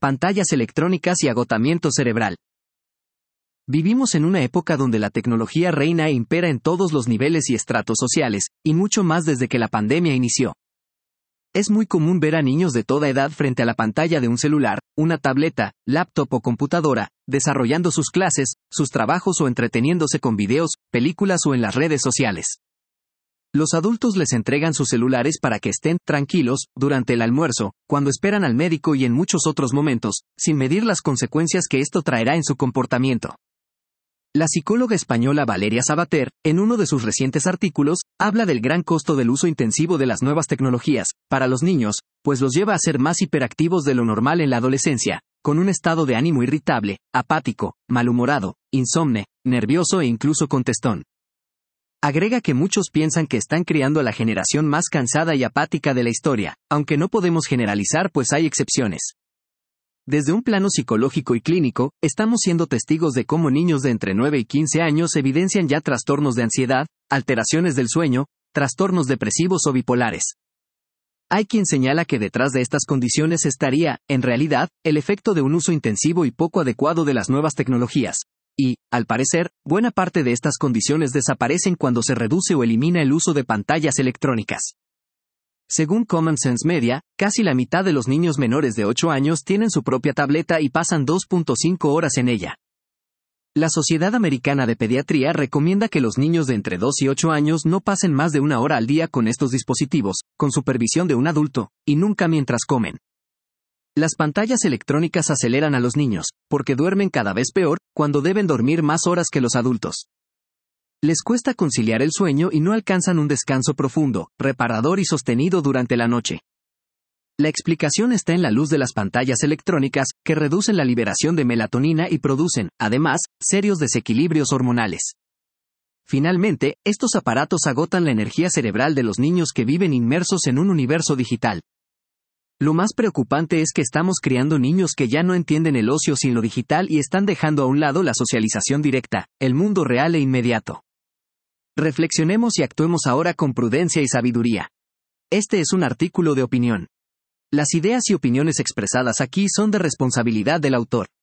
pantallas electrónicas y agotamiento cerebral. Vivimos en una época donde la tecnología reina e impera en todos los niveles y estratos sociales, y mucho más desde que la pandemia inició. Es muy común ver a niños de toda edad frente a la pantalla de un celular, una tableta, laptop o computadora, desarrollando sus clases, sus trabajos o entreteniéndose con videos, películas o en las redes sociales. Los adultos les entregan sus celulares para que estén tranquilos durante el almuerzo, cuando esperan al médico y en muchos otros momentos, sin medir las consecuencias que esto traerá en su comportamiento. La psicóloga española Valeria Sabater, en uno de sus recientes artículos, habla del gran costo del uso intensivo de las nuevas tecnologías, para los niños, pues los lleva a ser más hiperactivos de lo normal en la adolescencia, con un estado de ánimo irritable, apático, malhumorado, insomne, nervioso e incluso contestón. Agrega que muchos piensan que están criando a la generación más cansada y apática de la historia, aunque no podemos generalizar pues hay excepciones. Desde un plano psicológico y clínico, estamos siendo testigos de cómo niños de entre 9 y 15 años evidencian ya trastornos de ansiedad, alteraciones del sueño, trastornos depresivos o bipolares. Hay quien señala que detrás de estas condiciones estaría, en realidad, el efecto de un uso intensivo y poco adecuado de las nuevas tecnologías. Y, al parecer, buena parte de estas condiciones desaparecen cuando se reduce o elimina el uso de pantallas electrónicas. Según Common Sense Media, casi la mitad de los niños menores de 8 años tienen su propia tableta y pasan 2.5 horas en ella. La Sociedad Americana de Pediatría recomienda que los niños de entre 2 y 8 años no pasen más de 1 hora al día con estos dispositivos, con supervisión de un adulto, y nunca mientras comen. Las pantallas electrónicas aceleran a los niños, porque duermen cada vez peor, cuando deben dormir más horas que los adultos. Les cuesta conciliar el sueño y no alcanzan un descanso profundo, reparador y sostenido durante la noche. La explicación está en la luz de las pantallas electrónicas, que reducen la liberación de melatonina y producen, además, serios desequilibrios hormonales. Finalmente, estos aparatos agotan la energía cerebral de los niños que viven inmersos en un universo digital. Lo más preocupante es que estamos criando niños que ya no entienden el ocio sin lo digital y están dejando a un lado la socialización directa, el mundo real e inmediato. Reflexionemos y actuemos ahora con prudencia y sabiduría. Este es un artículo de opinión. Las ideas y opiniones expresadas aquí son de responsabilidad del autor.